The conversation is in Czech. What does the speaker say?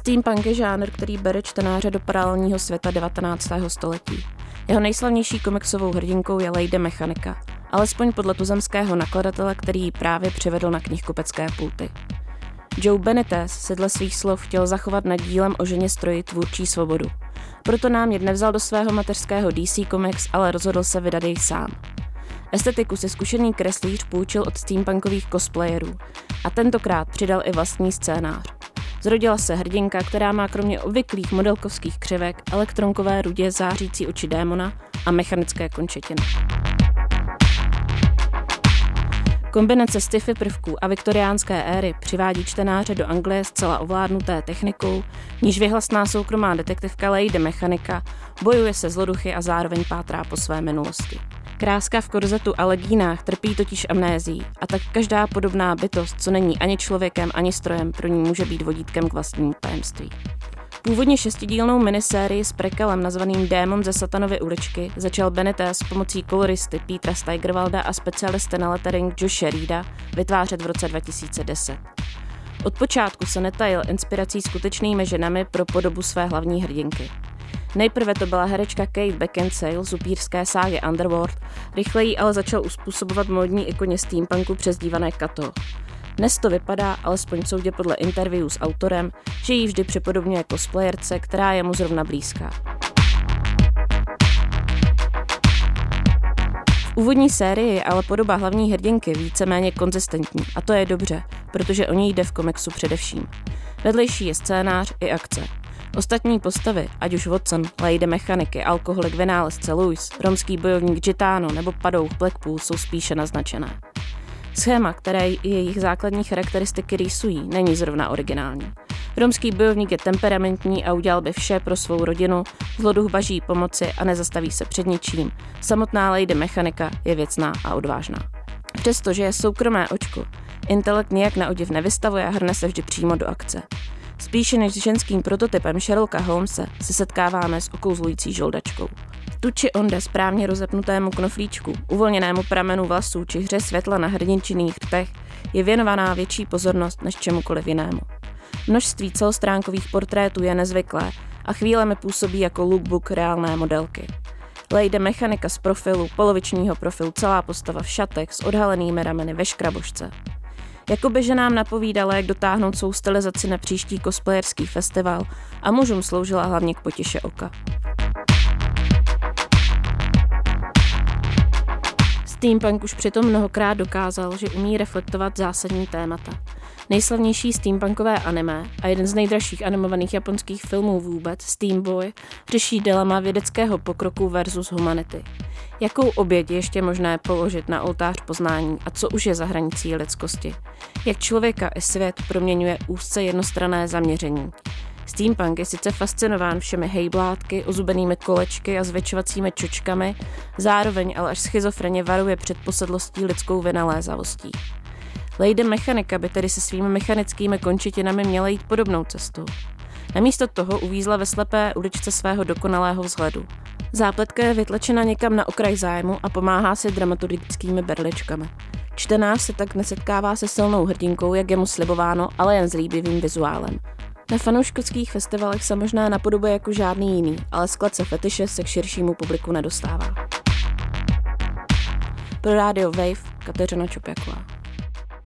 Steampunk je žánr, který bere čtenáře do paralelního světa 19. století. Jeho nejslavnější komiksovou hrdinkou je Lady Mechanika, alespoň podle tuzemského nakladatele, který ji právě přivedl na knihkupecké pulty. Joe Benitez si dle svých slov chtěl zachovat nad dílem o ženě stroji tvůrčí svobodu. Proto námět nevzal do svého mateřského DC Comics, ale rozhodl se vydat jej sám. Estetiku si zkušený kreslíř půjčil od steampunkových cosplayerů a tentokrát přidal i vlastní scénář. Zrodila se hrdinka, která má kromě obvyklých modelkovských křivek elektronkové rudě zářící oči démona a mechanické končetiny. Kombinace sci-fi prvků a viktoriánské éry přivádí čtenáře do Anglie zcela ovládnuté technikou, níž věhlasná soukromá detektivka Lady Mechanika bojuje se zloduchy a zároveň pátrá po své minulosti. Kráska v korzetu a legínách trpí totiž amnézií a tak každá podobná bytost, co není ani člověkem, ani strojem, pro ní může být vodítkem k vlastnímu tajemství. Původně 6dílnou minisérii s prekelem nazvaným Démon ze Satanovy uličky začal Benitez s pomocí koloristy Petera Steigerwalda a specialisty na lettering Joshe Reeda vytvářet v roce 2010. Od počátku se netajil inspirací skutečnými ženami pro podobu své hlavní hrdinky. Nejprve to byla herečka Kate Beckinsale z upírské ságy Underworld, rychleji ale začal uspůsobovat módní ikoně steampunku přezdívané Kato. Dnes to vypadá, alespoň soudě podle interview s autorem, že ji vždy připodobňuje cosplayerce, která je mu zrovna blízká. V úvodní sérii je ale podoba hlavní hrdinky víceméně konzistentní a to je dobře, protože o ní jde v komiksu především. Vedlejší je scénář i akce. Ostatní postavy, ať už Watson, Lady Mechaniky, alkoholik vynálezce Louis, romský bojovník Gitano nebo padouch Blackpool jsou spíše naznačené. Schéma, které jejich základní charakteristiky rýsují, není zrovna originální. Romský bojovník je temperamentní a udělal by vše pro svou rodinu, zloduch baží pomoci a nezastaví se před ničím. Samotná Lady Mechanika je věcná a odvážná. Přestože je soukromé očko, intelekt nijak na odiv nevystavuje a hrne se vždy přímo do akce. Spíše než s ženským prototypem Sherlocka Holmese se setkáváme s okouzlující žoldačkou. Tu či onde správně rozepnutému knoflíčku, uvolněnému pramenu vlasů či hře světla na hrdinčinných rtech je věnovaná větší pozornost než čemukoliv jinému. Množství celostránkových portrétů je nezvyklé a chvílemi působí jako lookbook reálné modelky. Lady Mechanika z profilu, polovičního profilu, celá postava v šatech s odhalenými rameny ve škrabošce. Jakoby, že nám napovídala, jak dotáhnout svou stylizaci na příští cosplayerský festival a mužům sloužila hlavně k potěše oka. Steampunk už přitom mnohokrát dokázal, že umí reflektovat zásadní témata. Nejslavnější steampunkové anime a jeden z nejdražších animovaných japonských filmů vůbec, Steam Boy, řeší dilema vědeckého pokroku versus humanity. Jakou oběť je ještě možné položit na oltář poznání a co už je za hranicí lidskosti? Jak člověka i svět proměňuje úzce jednostranné zaměření? Steampunk je sice fascinován všemi hejblátky, ozubenými kolečky a zvětšovacími čočkami, zároveň ale až schizofreně varuje před posedlostí lidskou vynalézavostí. Lady Mechanika by tedy se svými mechanickými končetinami měla jít podobnou cestou. Namísto toho uvízla ve slepé uličce svého dokonalého vzhledu. Zápletka je vytlačena někam na okraj zájmu a pomáhá si dramaturgickými berličkami. Čtenář se tak nesetkává se silnou hrdinkou, jak je mu slibováno, ale jen s líbivým vizuálem. Na fanouškovských festivalech se možná napodobuje jako žádný jiný, ale sklad se fetiše se k širšímu publiku nedostává. Pro Radio Wave Kateřina Čopjaková.